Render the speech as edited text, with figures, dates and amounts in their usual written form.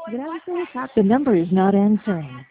Grabe kayo sa the number is not answering.